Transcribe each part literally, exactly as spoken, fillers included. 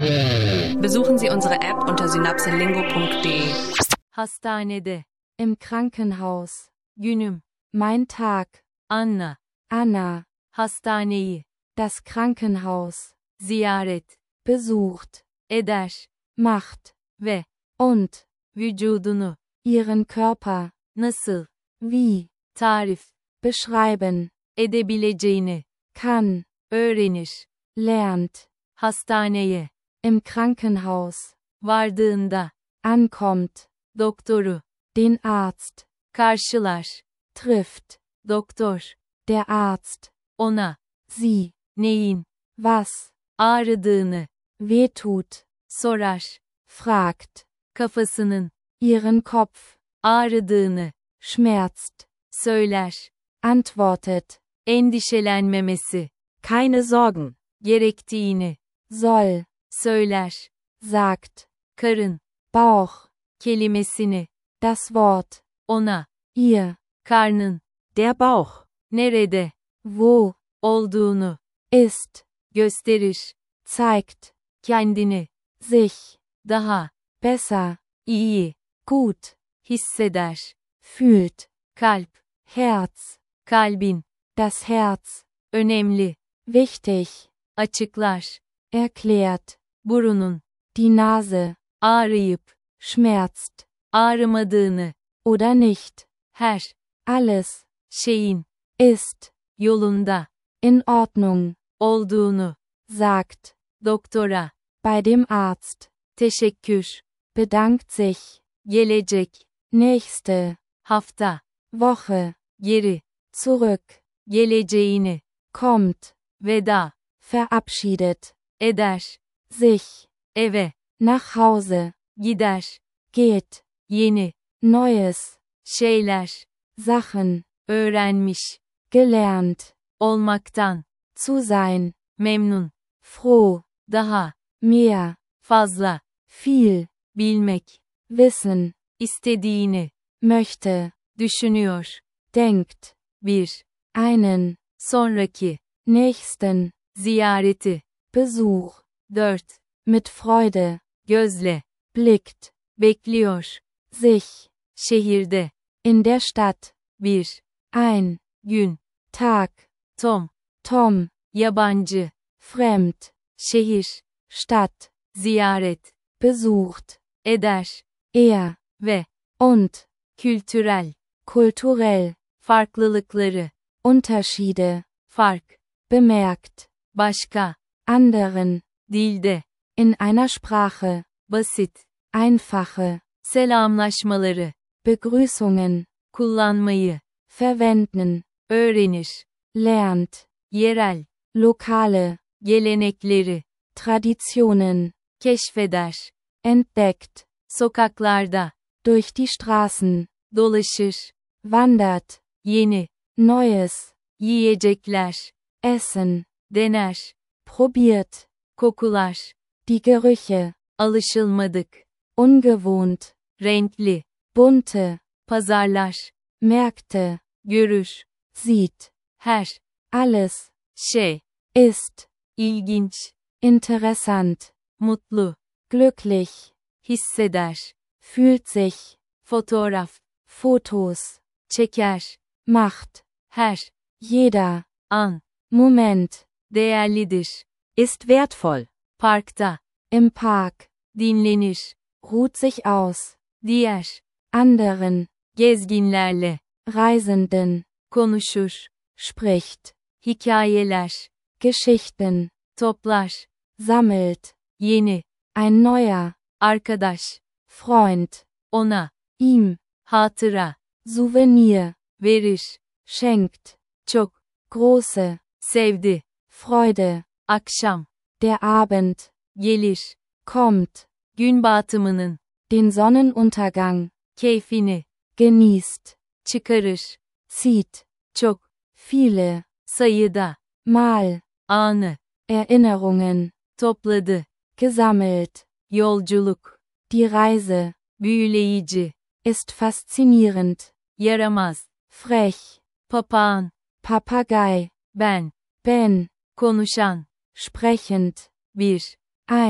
Besuchen Sie unsere App unter synapselingo punkt de. Hastanede. Im Krankenhaus. Günüm. Mein Tag. Anna. Anna. Hastaneyi. Das Krankenhaus. Ziyaret. Besucht. Eder. Macht. Ve. Und. Vücudunu. Ihren Körper. Nasıl. Wie. Tarif. Beschreiben. Edebileceğini. Kann. Öğrenir. Lernt. Hastaneye. Im Krankenhaus. Vardığında. Ankommt. Doktoru. Den Arzt. Karşılar. Trifft. Doktor. Der Arzt. Ona. Sie. Neyin. Was. Ağrıdığını. Wehtut. Sorar. Fragt. Kafasının. Ihren Kopf. Ağrıdığını. Schmerzt. Söyler. Antwortet. Endişelenmemesi. Keine Sorgen. Gerektiğini. Soll. Söyler. Sagt. Karın. Bauch. Kelimesini. Das Wort. Ona. Ihr. Karnın. Der Bauch. Nerede. Wo. Olduğunu. Ist. Gösterir. Zeigt. Kendini. Sich. Daha. Besser. İyi. Gut. Hisseder. Fühlt. Kalp. Herz. Kalbin. Das Herz. Önemli. Wichtig. Açıklar. Erklärt. Burunun. Die Nase. Ağrıyıp. Schmerzt. Ağrımadığını. Oder nicht. Her. Alles. Şeyin. Ist. Yolunda. In Ordnung. Olduğunu. Sagt. Doktora. Bei dem Arzt. Teşekkür. Bedankt sich. Gelecek. Nächste. Hafta. Woche. Geri. Zurück. Geleceğini. Kommt. Veda. Verabschiedet. Eder. Sich. Eve. Nach Hause. Gider. Geht. Yeni. Neues. Şeyler. Sachen. Öğrenmiş. Gelernt. Olmaktan. Zu sein. Memnun. Froh. Daha. Mehr. Fazla. Viel. Bilmek. Wissen. İstediğini. Möchte. Düşünüyor. Denkt. Bir. Einen. Sonraki. Nächsten. Ziyareti. Besuch. Dört. Mit Freude. Gözle. Blickt. Bekliyor. Sich. Şehirde. In der Stadt. Bir. Ein. Gün. Tag. Tom. Tom. Yabancı. Fremd. Şehir. Stadt. Ziyaret. Besucht. Eder. Er. Ve. Und. Kültürel. Kulturell. Farklılıkları. Unterschiede. Fark. Bemerkt. Başka. Anderen. Dilde. In einer Sprache. Basit. Einfache. Selamlaşmaları. Begrüßungen. Kullanmayı. Verwenden. Öğrenir. Lernt. Yerel. Lokale. Gelenekleri. Traditionen. Keşfeder. Entdeckt. Sokaklarda. Durch die Straßen. Dolaşır. Wandert. Yeni. Neues. Yiyecekler. Essen. Dener. Probiert. Kokular. Die Gerüche. Alışılmadık. Ungewohnt. Renkli. Bunte. Pazarlar. Märkte. Görür. Sieht. Her. Alles. Şey. Ist. İlginç. Interessant. Mutlu. Glücklich. Hisseder. Fühlt sich. Fotoğraf. Fotos. Çeker. Macht. Her. Jeder. An. Moment. Değerlidir. Ist wertvoll. Parkta. Im Park. Dinlenir. Ruht sich aus. Diğer. Anderen. Gezginlerle. Reisenden. Konuşur. Spricht. Hikayeler. Geschichten. Toplar. Sammelt. Yeni. Ein neuer. Arkadaş. Freund. Ona. Ihm. Hatıra. Souvenir. Verir. Schenkt. Çok. Große. Sevdi. Freude. Akşam. Der Abend. Gelir. Kommt. Gün batımının. Den Sonnenuntergang. Keyfini. Genießt. Çıkarır. Zieht. Çok. Viele. Sayıda. Mal. Anı. Erinnerungen. Topladı. Gesammelt. Yolculuk. Die Reise. Büyüleyici. Ist faszinierend. Yaramaz. Frech. Papağan. Papagei. Ben. Ben. Konuşan. Sprechend. Bir. Ein.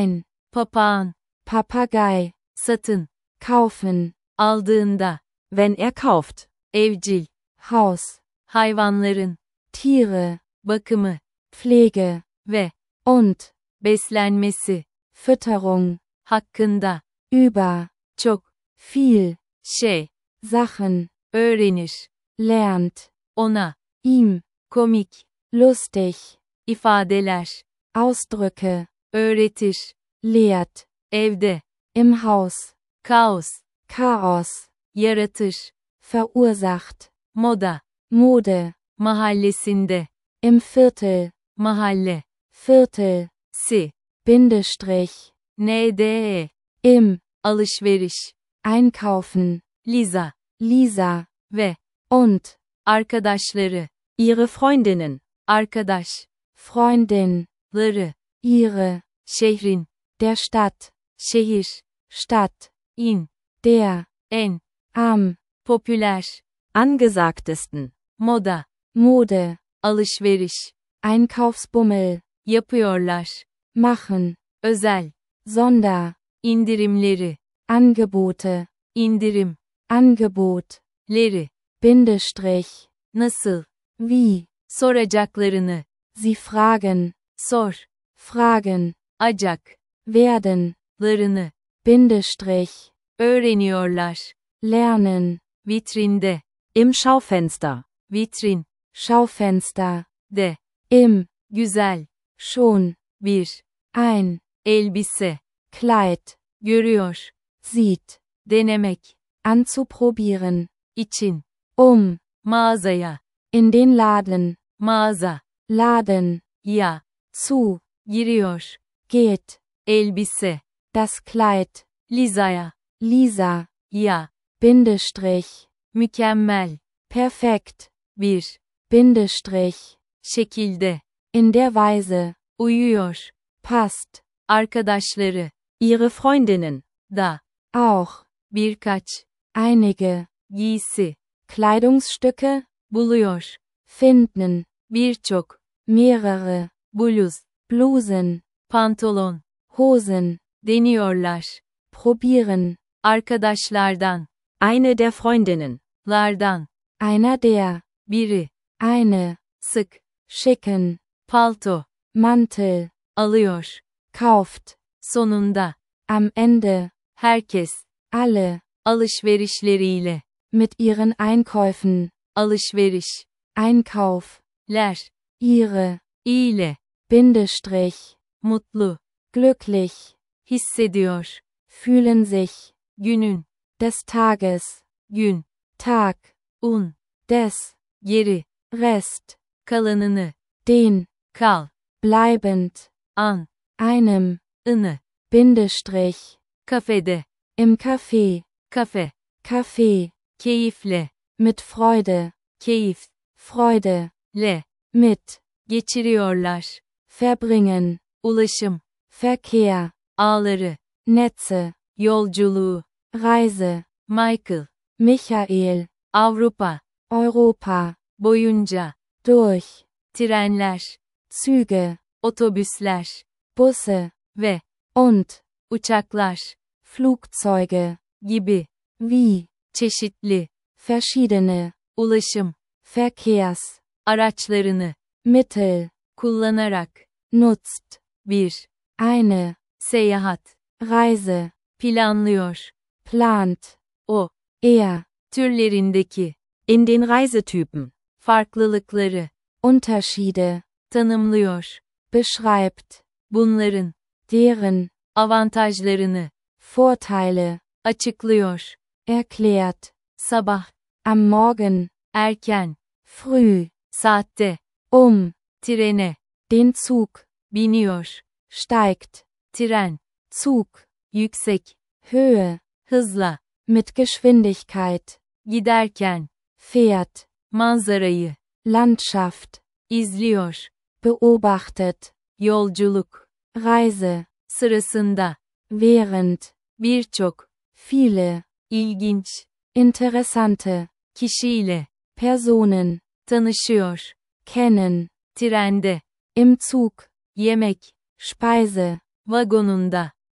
Papağan. Papagei. Satın. Kaufen. Aldığında. Wenn er kauft. Evcil. Haus. Hayvanların. Tiere. Bakımı. Pflege. Ve. Und. Beslenmesi. Fütterung. Hakkında. Über. Çok. Viel. Şey. Sachen. Öğrenir. Lernt. Ona. Ihm. Komik. Lustig. İfadeler. Ausdrücke. Öğretir. Lehrt. Evde. Im Haus. Chaos. Chaos. Yaratır. Verursacht. Moda. Mode. Mahallesinde. Im Viertel. Mahalle. Viertel. Si. Bindestrich. Nde. Im. Alışveriş. Einkaufen. Lisa. Lisa. Ve. Und. Arkadaşları. Ihre Freundinnen. Arkadaş. Freundin. Ları. Ihre. Şehrin. Der Stadt. Şehir. Stadt. In. Der. En. Am. Popüler. Angesagtesten. Moda. Mode. Alışveriş. Einkaufsbummel. Yapıyorlar. Machen. Özel. Sonder. İndirimleri. Angebote. İndirim. Angebot. Leri. Bindestrich. Nasıl? Wie. Soracaklarını. Sie fragen. Sor. Fragen. Acak. Werden. Larını. Bindestrich. Öğreniyorlar. Lernen. Vitrinde. Im Schaufenster. Vitrin. Schaufenster. De. Im. Güzel. Schon. Bir. Ein. Elbise. Kleid. Görüyor. Sieht. Denemek. Anzuprobieren. İçin. Um. Mağazaya. In den Laden. Mağaza. Laden. Ya. Zu. Giriyor. Geht. Elbise. Das Kleid. Lisa'ya. Lisa. Ya. Bindestrich. Mükemmel. Perfekt. Bir. Bindestrich. Şekilde. In der Weise. Uyuyor. Passt. Arkadaşları. Ihre Freundinnen. Da. Auch. Birkaç. Einige. Giysi. Kleidungsstücke. Buluyor. Finden. Birçok. Mehrere. Bluz. Blusen. Pantolon. Hosen. Deniyorlar. Probieren. Arkadaşlardan. Eine der Freundinnen. Lardan. Einer der. Biri. Eine. Sık. Schicken. Palto. Mantel. Alıyor. Kauft. Sonunda. Am Ende. Herkes. Alle. Alışverişleriyle. Mit ihren Einkäufen. Alışveriş. Einkauf. Ler. Ihre. ile. Bindestrich. Mutlu. Glücklich. Hissediyor. Fühlen sich. Günün. Des Tages. Gün. Tag. Un. Des. Geri. Rest. Kalanını. Den. Kal. Bleibend. An. Einem. ını. Bindestrich. Kafede. Im Café. Kafe. Kaffee. Keyifle. Mit Freude. Keyif. Freude. Le. Mit. Geçiriyorlar. Verbringen. Ulaşım. Verkehr. Ağları. Netze. Yolculuğu. Reise. Michael. Michael. Avrupa. Europa. Boyunca. Durch. Trenler. Züge. Otobüsler. Busse. Ve. Und. Uçaklar. Flugzeuge. Gibi. Wie. Çeşitli. Verschiedene. Ulaşım. Verkehrs. Araçlarını. Mittel. Kullanarak. Nutzt. Bir. Eine. Seyahat. Reise. Planlıyor. Plant. O. Er. Türlerindeki. In den Reisetypen. Farklılıkları. Unterschiede. Tanımlıyor. Beschreibt. Bunların. Deren. Avantajlarını. Vorteile. Açıklıyor. Erklärt. Sabah. Am Morgen. Erken. Früh. Saatte. Um. Trene. Den Zug. Biniyor. Steigt. Tren. Zug. Yüksek. Höhe. Hızla. Mit Geschwindigkeit. Giderken. Fährt. Manzarayı. Landschaft. İzliyor. Beobachtet. Yolculuk. Reise. Sırasında. Während. Birçok. Viele. İlginç. Interessante. Kişiyle. Personen. Tanışıyor. Kennen. Trende. Im Zug. Yemek. Speise. Vagonunda.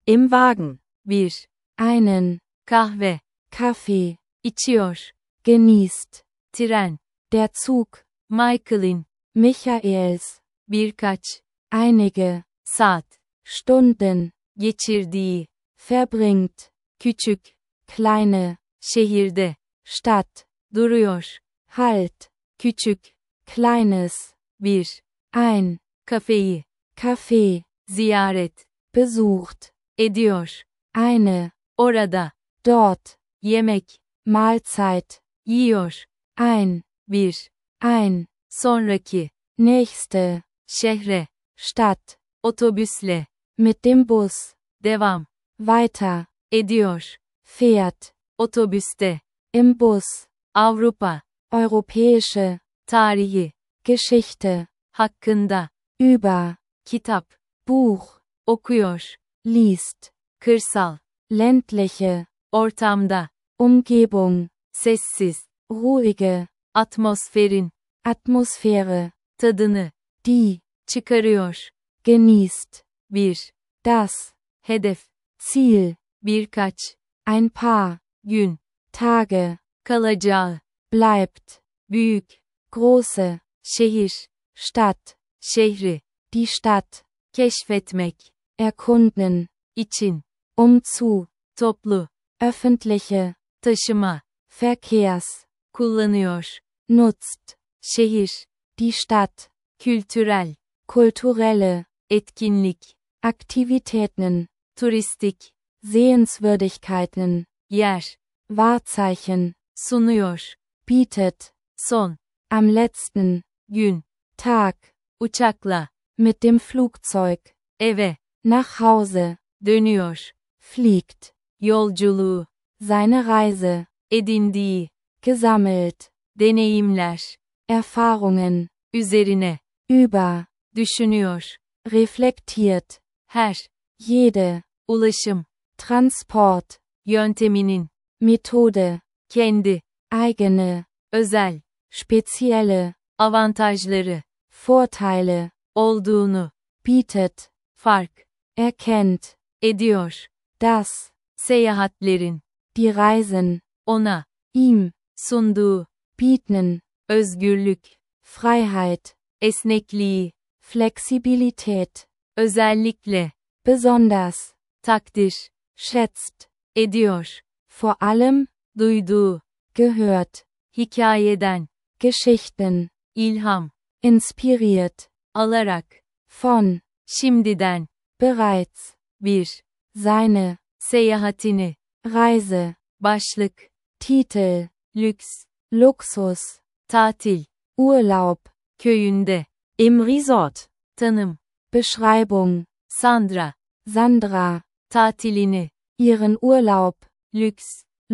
Im Wagen. Bir. Einen. Kahve. Kaffee. İçiyor. Genießt. Tren. Der Zug. Michael'in. Michaels. Birkaç. Einige. Saat. Stunden. Geçirdiği. Verbringt. Küçük. Kleine. Şehirde. Stadt. Duruyor. Halt. Küçük. Kleines. Bir. Ein. Kafeyi. Kaffee. Ziyaret. Besucht. Ediyor. Eine. Orada. Dort. Yemek. Mahlzeit. Yiyor. Ein. Bir. Ein. Sonraki. Nächste. Şehre. Stadt. Otobüsle. Mit dem Bus. Devam. Weiter. Ediyor. Fährt. Otobüste. Im Bus. Avrupa. Europäische. Tarihi. Geschichte. Hakkında. Über. Kitap. Buch. Okuyor. Liest. Kırsal. Ländliche. Ortamda. Umgebung. Sessiz. Ruhige. Atmosferin. Atmosphäre. Tadını. Die. Çıkarıyor. Genießt. Bir. Das. Hedef. Ziel. Birkaç. Ein paar. Gün. Tage. Kalacağı. Bleibt. Büyük. Große. Şehir. Stadt. Şehri. Die Stadt. Keşfetmek. Erkunden. İçin. Um zu. Toplu. Öffentliche. Taşıma. Verkehrs. Kullanıyor. Nutzt. Şehir. Die Stadt. Kültürel. Kulturelle. Etkinlik. Aktivitäten. Turistik. Sehenswürdigkeiten. Yer. Wahrzeichen. Sunuyor. Bietet. Son. Am letzten. Gün. Tag. Uçakla. Mit dem Flugzeug. Eve. Nach Hause. Dönüyor. Fliegt. Yolculuğu. Seine Reise. Edindiği. Gesammelt. Deneyimler. Erfahrungen. Üzerine. Über. Düşünüyor. Reflektiert. Her. Jede. Ulaşım. Transport. Yönteminin. Methode. Kendi. Eigene. Özel. Spezielle. Avantajları. Vorteile. Olduğunu. Bietet. Fark. Erkennt. Ediyor. Das. Seyahatlerin. Die Reisen. Ona. Ihm. Sunduğu. Bieten. Özgürlük. Freiheit. Esnekliği. Flexibilität. Özellikle. Besonders. Takdir. Schätzt. Ediyor. Vor allem. Duyduğu. Gehört. Hikayeden. Geschichten. İlham. Inspiriert. Alarak. Von. Şimdiden. Bereits. Bir. Seine. Seyahatini. Reise. Başlık. Titel. Lüks. Luxus. Tatil. Urlaub. Köyünde. Im Resort. Tanım. Beschreibung. Sandra. Sandra. Tatilini. Ihren Urlaub. Lüks.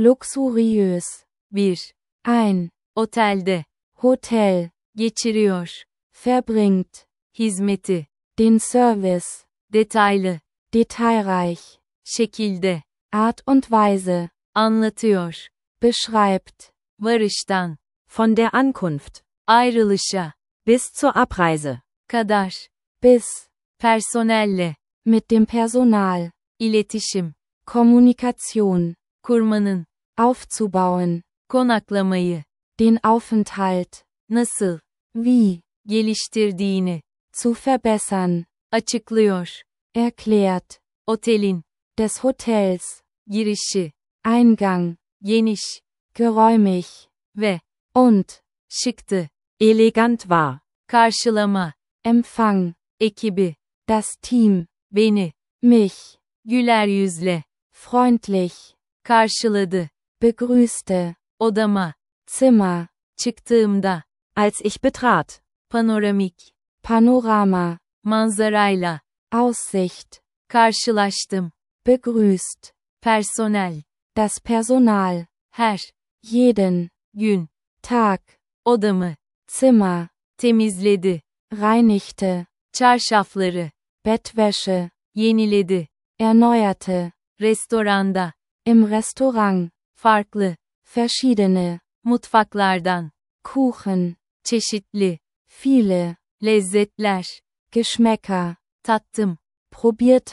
Luxuriös. Bir. Ein. Otelde. Hotel. Geçiriyor. Verbringt. Hizmeti. Den Service. Detaylı. Detailreich. Şekilde. Art und Weise. Anlatıyor. Beschreibt. Varıştan. Von der Ankunft. Ayrılışa. Bis zur Abreise. Kadar. Bis. Personelle. Mit dem Personal. İletişim. Kommunikation. Kurmanın. Aufzubauen. Konaklamayı. Den Aufenthalt. Nasıl. Wie. Geliştirdiğini. Zu verbessern. Açıklıyor. Erklärt. Otelin. Des Hotels. Girişi. Eingang. Geniş. Geräumig. Ve. Und. Şıktı. Elegant war. Karşılama. Empfang. Ekibi. Das Team. Beni. Mich. Güler yüzle. Freundlich. Karşıladı. Begrüßte. Odama. Zimmer. Çıktığımda. Als ich betrat. Panoramik. Panorama. Manzarayla. Aussicht. Karşılaştım. Begrüßt. Personel. Das Personal. Her. Jeden. Gün. Tag. Odamı. Zimmer. Temizledi. Reinigte. Çarşafları. Bettwäsche. Yeniledi. Erneuerte. Restoranda. Im Restaurant. Farklı. Verschiedene. Mutfaklardan. Kuchen. Çeşitli. Viele. Lezzetler. Geschmäcker. Tattım. Probierte.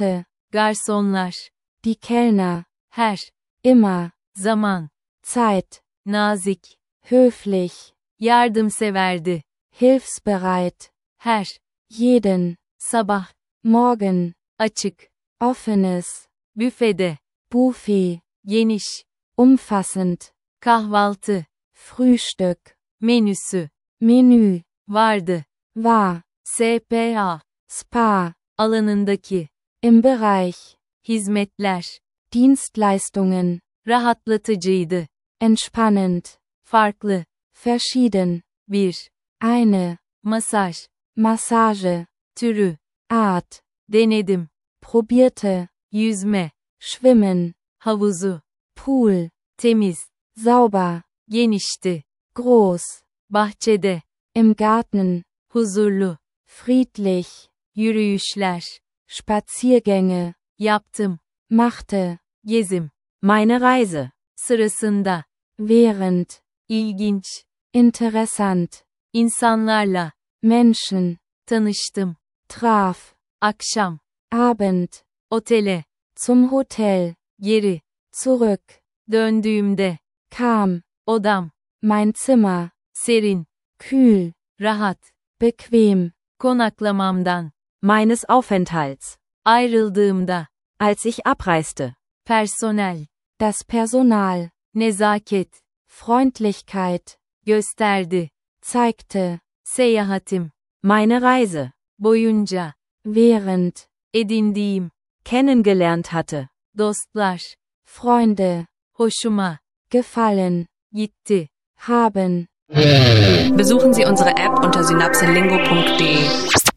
Garsonlar. Die Kellner. Her. Immer. Zaman. Zeit. Nazik. Höflich. Yardımseverdi. Hilfsbereit. Her. Jeden. Sabah. Morgen. Açık. Offenes. Büfede. Buffet. Geniş. Umfassend. Kahvaltı. Frühstück. Menüsü. Menü. Vardı. War. S P A. Spa. Alanındaki. Im Bereich. Hizmetler. Dienstleistungen. Rahatlatıcıydı. Entspannend. Farklı. Verschieden. Bir. Eine. Masaj. Massage. Türü. Art. Denedim. Probierte. Yüzme. Schwimmen. Havuzu. Pool. Temiz. Sauber. Genişti. Groß. Bahçede. Im Garten. Huzurlu. Friedlich. Yürüyüşler. Spaziergänge. Yaptım. Machte. Gezim. Meine Reise. Sırasında. Während. İlginç. Interessant. İnsanlarla. Menschen. Tanıştım. Traf. Akşam. Abend. Otele. Zum Hotel. Geri. Zurück. Döndüğümde. Kam. Odam. Mein Zimmer. Serin. Kühl. Rahat. Bequem. Konaklamamdan. Meines Aufenthalts. Ayrıldığımda. Als ich abreiste. Personel. Das Personal. Nezaket. Freundlichkeit. Gösterdi. Zeigte. Seyahatim. Meine Reise. Boyunca. Während. Edindiğim. Kennengelernt hatte. Dostlar. Freunde. Hoşuma. Gefallen. Gitti. Haben. Besuchen Sie unsere App unter synapselingo punkt de.